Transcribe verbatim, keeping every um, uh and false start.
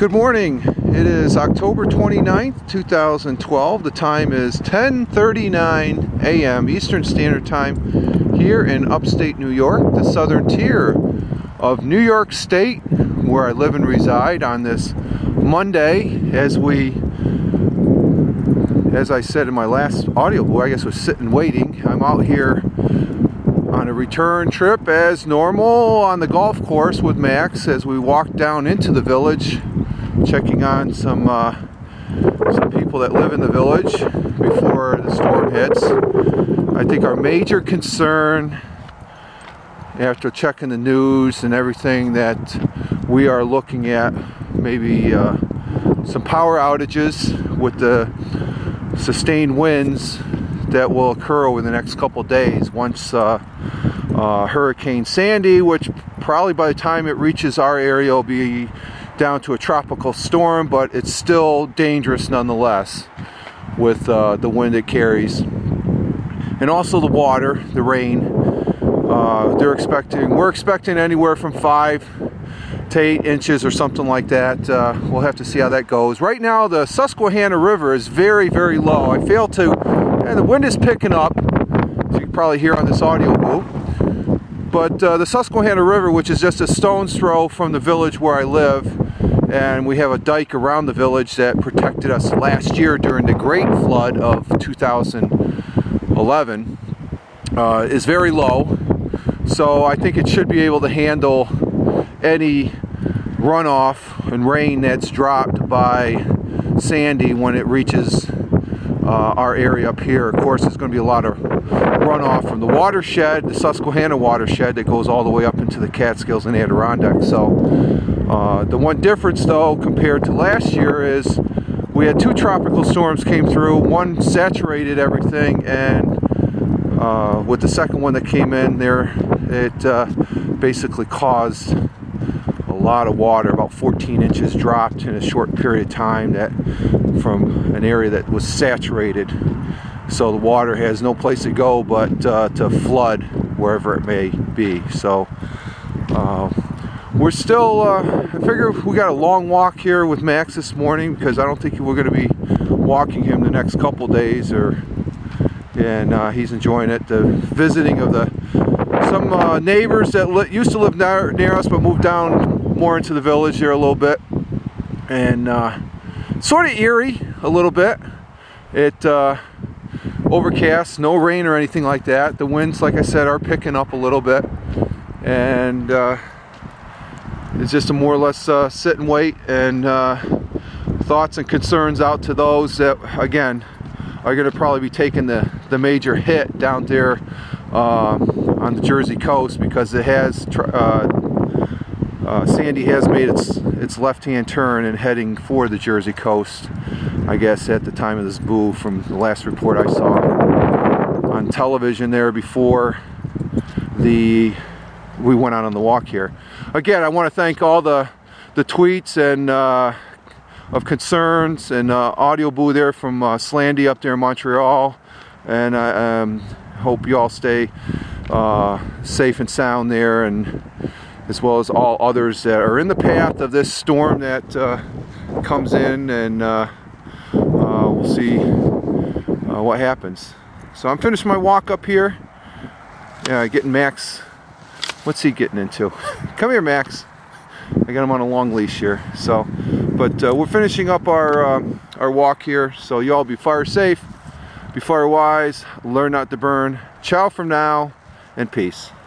Good morning. It is October twenty-ninth, two thousand twelve. The time is ten thirty-nine a m Eastern Standard Time here in upstate New York, the southern tier of New York State, where I live and reside on this Monday. As we, as I said in my last audio, boy, I guess was sitting waiting. I'm out here on a return trip as normal on the golf course with Max as we walk down into the village, checking on some uh, some people that live in the village before the storm hits. I think our major concern, after checking the news and everything, that we are looking at maybe uh, some power outages with the sustained winds that will occur over the next couple days once uh, uh, Hurricane Sandy, which probably by the time it reaches our area will be down to a tropical storm, but it's still dangerous nonetheless with uh, the wind it carries. And also the water, the rain. Uh, they're expecting, we're expecting anywhere from five to eight inches or something like that. Uh, we'll have to see how that goes. Right now the Susquehanna River is very, very low. I failed to, and the wind is picking up, as you can probably hear on this audio book. But uh, the Susquehanna River, which is just a stone's throw from the village where I live, and we have a dike around the village that protected us last year during the Great Flood of two thousand eleven, uh, is very low. So I think it should be able to handle any runoff and rain that's dropped by Sandy when it reaches uh, our area up here. Of course, there's going to be a lot of runoff from the watershed, the Susquehanna watershed, that goes all the way up into the Catskills and Adirondack. So uh, the one difference though compared to last year is we had two tropical storms came through. One saturated everything, and uh, with the second one that came in there, it uh, basically caused a lot of water, about fourteen inches dropped in a short period of time, that from an area that was saturated. So the water has no place to go but uh, to flood wherever it may be. So uh, we're still, uh, I figure we got a long walk here with Max this morning, because I don't think we're going to be walking him the next couple days, or and uh, he's enjoying it. The visiting of the some uh, neighbors that li used to live near, near us but moved down more into the village here a little bit, and uh, sort of eerie a little bit. It uh, overcast, no rain or anything like that. The winds, like I said, are picking up a little bit, and uh, it's just a more or less uh, sit and wait, and uh, thoughts and concerns out to those that, again, are going to probably be taking the, the major hit down there uh, on the Jersey coast, because it has uh, uh, Sandy has made its its left-hand turn and heading for the Jersey coast, I guess, at the time of this boo, from the last report I saw on television there before the we went out on the walk here. Again, I want to thank all the the tweets and uh, of concerns and uh, audio boo there from uh, Slandy up there in Montreal, and I um, hope you all stay uh, safe and sound there, and as well as all others that are in the path of this storm that uh, comes in, and uh, uh, we'll see uh, what happens. So I'm finishing my walk up here. Yeah, getting Max. What's he getting into? Come here, Max. I got him on a long leash here. So, but uh, we're finishing up our uh, our walk here. So you all be fire safe, be fire wise, learn not to burn. Ciao from now, and peace.